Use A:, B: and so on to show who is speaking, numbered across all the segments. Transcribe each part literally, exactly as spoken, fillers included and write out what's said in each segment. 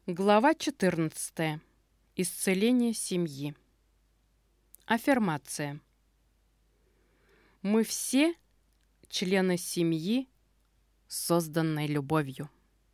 A: Глава четырнадцатая. Исцеление семьи. Аффирмация. Мы все члены семьи, созданной любовью.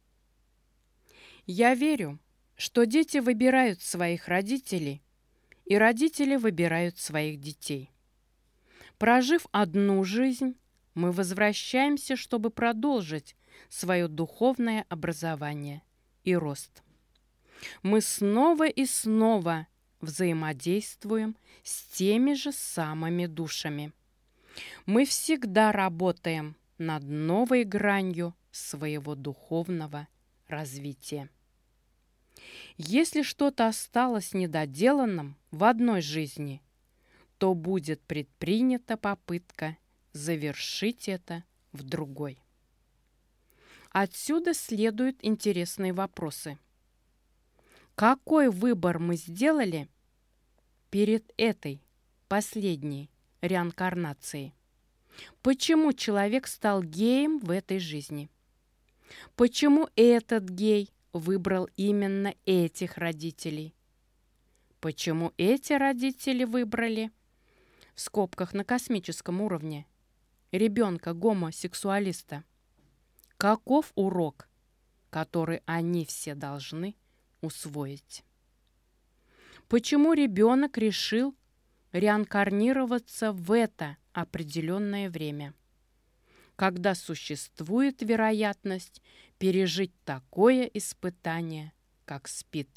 A: Я верю, что дети выбирают своих родителей, и родители выбирают своих детей. Прожив одну жизнь, мы возвращаемся, чтобы продолжить свое духовное образование и рост. Мы снова и снова взаимодействуем с теми же самыми душами. Мы всегда работаем над новой гранью своего духовного развития. Если что-то осталось недоделанным в одной жизни, то будет предпринята попытка завершить это в другой. Отсюда следуют интересные вопросы. Какой выбор мы сделали перед этой последней реинкарнацией? Почему человек стал геем в этой жизни? Почему этот гей выбрал именно этих родителей? Почему эти родители выбрали, в скобках на космическом уровне, ребенка-гомосексуалиста? Каков урок, который они все должны усвоить? Почему ребенок решил реинкарнироваться в это определенное время, когда существует вероятность пережить такое испытание, как СПИД?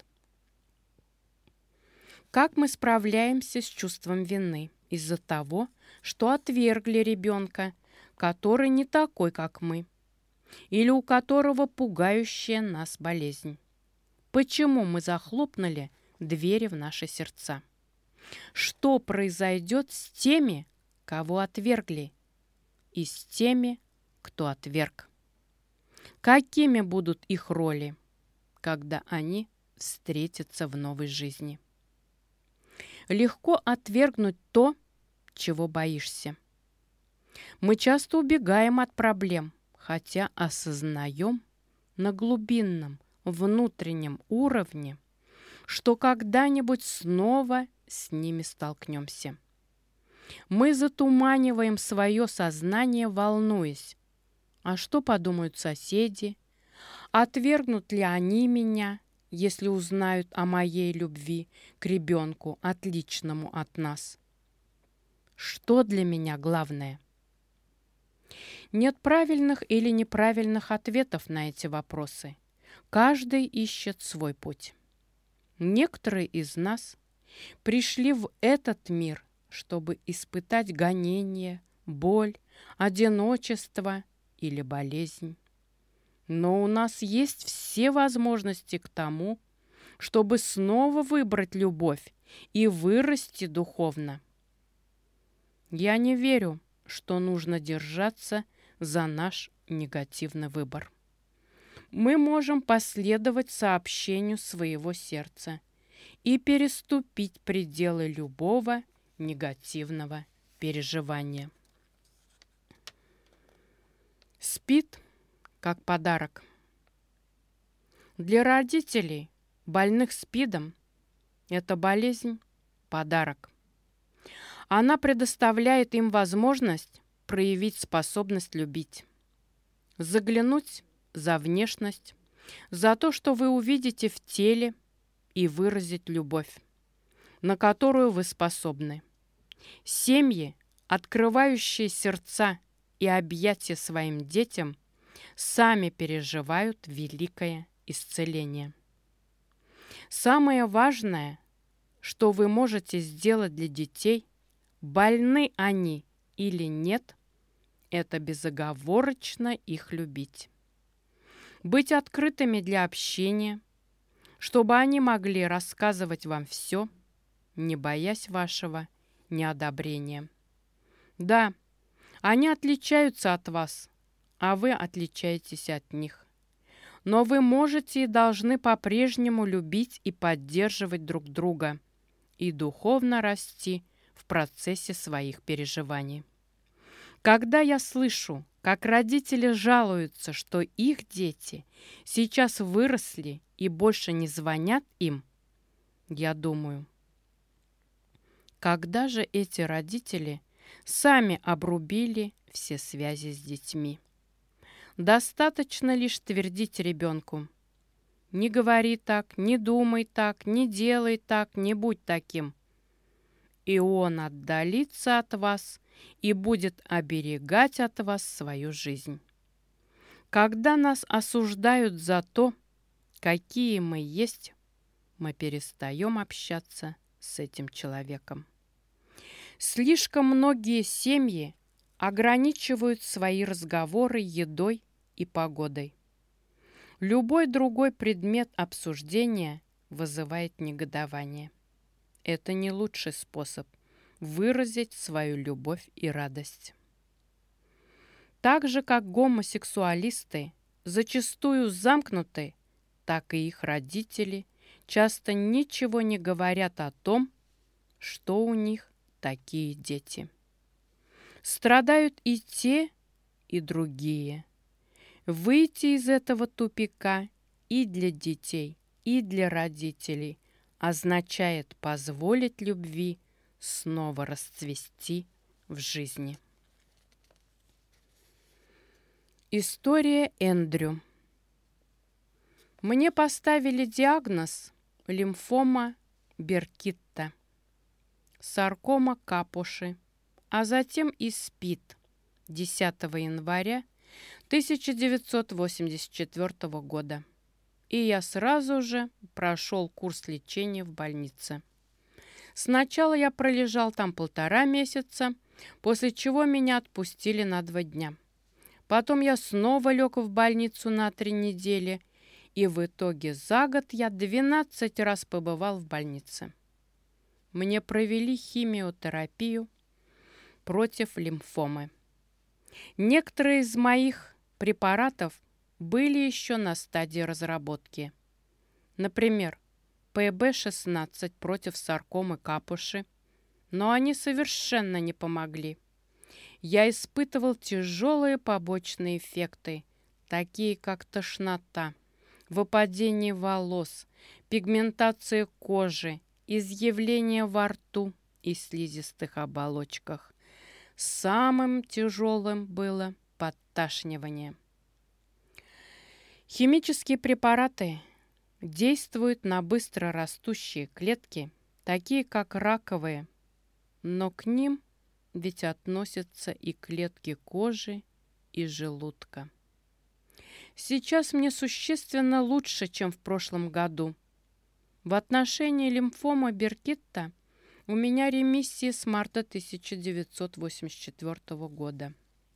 A: Как мы справляемся с чувством вины из-за того, что отвергли ребенка, который не такой, как мы, или у которого пугающая нас болезнь? Почему мы захлопнули двери в наши сердца? Что произойдет с теми, кого отвергли, и с теми, кто отверг? Какими будут их роли, когда они встретятся в новой жизни? Легко отвергнуть то, чего боишься. Мы часто убегаем от проблем, хотя осознаем на глубинном, внутреннем уровне, что когда-нибудь снова с ними столкнемся. Мы затуманиваем свое сознание, волнуясь. А что подумают соседи? Отвергнут ли они меня, если узнают о моей любви к ребенку, отличному от нас? Что для меня главное? Нет правильных или неправильных ответов на эти вопросы. Каждый ищет свой путь. Некоторые из нас пришли в этот мир, чтобы испытать гонение, боль, одиночество или болезнь. Но у нас есть все возможности к тому, чтобы снова выбрать любовь и вырасти духовно. Я не верю, что нужно держаться за наш негативный выбор. Мы можем последовать сообщению своего сердца и переступить пределы любого негативного переживания. СПИД как подарок. Для родителей, больных СПИДом, эта болезнь – подарок. Она предоставляет им возможность проявить способность любить, заглянуть за внешность, за то, что вы увидите в теле, и выразить любовь, на которую вы способны. Семьи, открывающие сердца и объятия своим детям, сами переживают великое исцеление. Самое важное, что вы можете сделать для детей, больны они или нет, это безоговорочно их любить. Быть открытыми для общения, чтобы они могли рассказывать вам все, не боясь вашего неодобрения. Да, они отличаются от вас, а вы отличаетесь от них. Но вы можете и должны по-прежнему любить и поддерживать друг друга и духовно расти в процессе своих переживаний. Когда я слышу, как родители жалуются, что их дети сейчас выросли и больше не звонят им, я думаю, когда же эти родители сами обрубили все связи с детьми? Достаточно лишь твердить ребенку: не говори так, не думай так, не делай так, не будь таким. И он отдалится от вас и будет оберегать от вас свою жизнь. Когда нас осуждают за то, какие мы есть, мы перестаем общаться с этим человеком. Слишком многие семьи ограничивают свои разговоры едой и погодой. Любой другой предмет обсуждения вызывает негодование. Это не лучший способ выразить свою любовь и радость. Так же, как гомосексуалисты зачастую замкнуты, так и их родители часто ничего не говорят о том, что у них такие дети. Страдают и те, и другие. Выйти из этого тупика и для детей, и для родителей означает позволить любви снова расцвести в жизни. История Эндрю. Мне поставили диагноз лимфома Беркитта, саркома Капуши, а затем и СПИД десятого января тысяча девятьсот восемьдесят четвёртого года. И я сразу же прошел курс лечения в больнице. Сначала я пролежал там полтора месяца, после чего меня отпустили на два дня. Потом я снова лег в больницу на три недели, и в итоге за год я двенадцать раз побывал в больнице. Мне провели химиотерапию против лимфомы. Некоторые из моих препаратов были еще на стадии разработки. Например, пэ бэ шестнадцать против саркомы Капуши, но они совершенно не помогли. Я испытывал тяжелые побочные эффекты, такие как тошнота, выпадение волос, пигментация кожи, изъявление во рту и слизистых оболочках. Самым тяжелым было подташнивание. Химические препараты действуют на быстро растущие клетки, такие как раковые, но к ним ведь относятся и клетки кожи и желудка. Сейчас мне существенно лучше, чем в прошлом году. В отношении лимфомы Беркитта у меня ремиссия с марта тысяча девятьсот восемьдесят четвёртого года.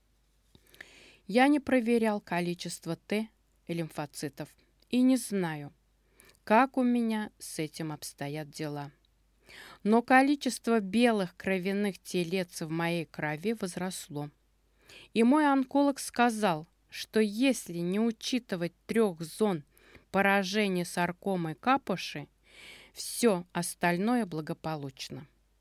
A: Я не проверял количество Т лимфоцитов и не знаю, как у меня с этим обстоят дела. Но количество белых кровяных телец в моей крови возросло. И мой онколог сказал, что если не учитывать трех зон поражения саркомой Капуши, все остальное благополучно.